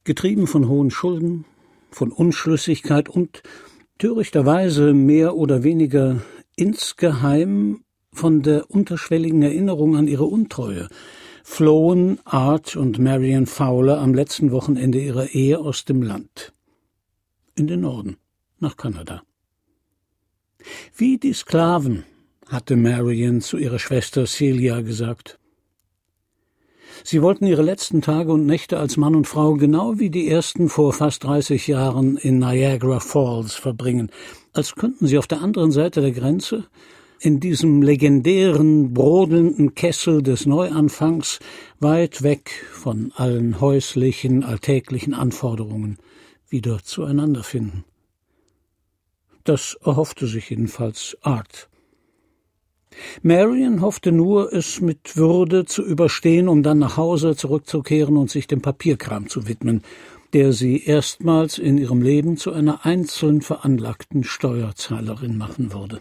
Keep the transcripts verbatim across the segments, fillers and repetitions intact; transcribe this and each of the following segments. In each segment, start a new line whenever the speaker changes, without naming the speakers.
Getrieben von hohen Schulden, von Unschlüssigkeit und törichterweise mehr oder weniger insgeheim von der unterschwelligen Erinnerung an ihre Untreue, flohen Art und Marion Fowler am letzten Wochenende ihrer Ehe aus dem Land. In den Norden, nach Kanada. Wie die Sklaven, hatte Marion zu ihrer Schwester Celia gesagt. Sie wollten ihre letzten Tage und Nächte als Mann und Frau genau wie die ersten vor fast dreißig Jahren in Niagara Falls verbringen, als könnten sie auf der anderen Seite der Grenze, in diesem legendären, brodelnden Kessel des Neuanfangs, weit weg von allen häuslichen, alltäglichen Anforderungen, wieder zueinander finden. Das erhoffte sich jedenfalls Art. Marion hoffte nur, es mit Würde zu überstehen, um dann nach Hause zurückzukehren und sich dem Papierkram zu widmen, der sie erstmals in ihrem Leben zu einer einzeln veranlagten Steuerzahlerin machen würde.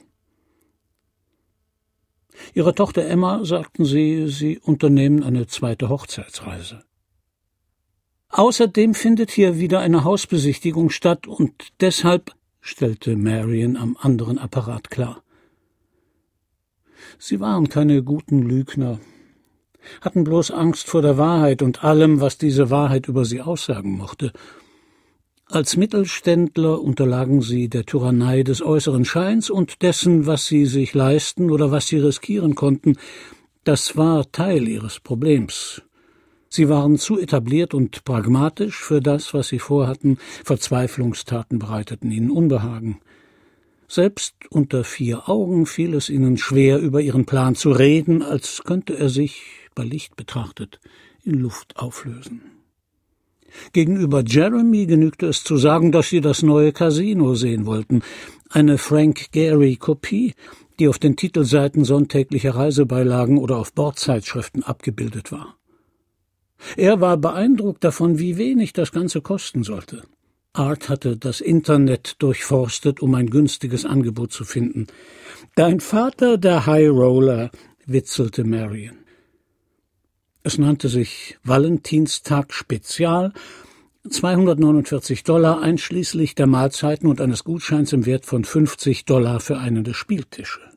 Ihrer Tochter Emma sagten sie, sie unternehmen eine zweite Hochzeitsreise. Außerdem findet hier wieder eine Hausbesichtigung statt und deshalb, stellte Marion am anderen Apparat klar. Sie waren keine guten Lügner, hatten bloß Angst vor der Wahrheit und allem, was diese Wahrheit über sie aussagen mochte. Als Mittelständler unterlagen sie der Tyrannei des äußeren Scheins und dessen, was sie sich leisten oder was sie riskieren konnten. Das war Teil ihres Problems. Sie waren zu etabliert und pragmatisch für das, was sie vorhatten. Verzweiflungstaten bereiteten ihnen Unbehagen. Selbst unter vier Augen fiel es ihnen schwer, über ihren Plan zu reden, als könnte er sich, bei Licht betrachtet, in Luft auflösen. Gegenüber Jeremy genügte es zu sagen, dass sie das neue Casino sehen wollten, eine Frank Gehry-Kopie, die auf den Titelseiten sonntäglicher Reisebeilagen oder auf Bordzeitschriften abgebildet war. Er war beeindruckt davon, wie wenig das Ganze kosten sollte. Art hatte das Internet durchforstet, um ein günstiges Angebot zu finden. »Dein Vater, der High Roller«, witzelte Marion. Es nannte sich Valentinstag Spezial, zweihundertneunundvierzig Dollar einschließlich der Mahlzeiten und eines Gutscheins im Wert von fünfzig Dollar für einen der Spieltische.